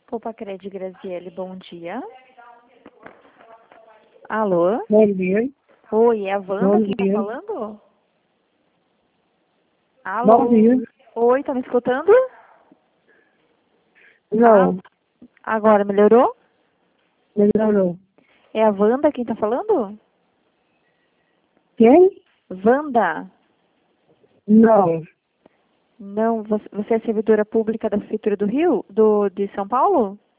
Popacred Graziele, bom dia. Alô? Bom dia. Oi, é a Wanda Bom quem tá dia. falando? Alô? Bom dia. Oi, tá me escutando? Não, Agora melhorou? melhorou. É a Wanda quem tá falando? Quem? Wanda? Não, Não, você é servidora pública da Prefeitura do Rio? De São Paulo?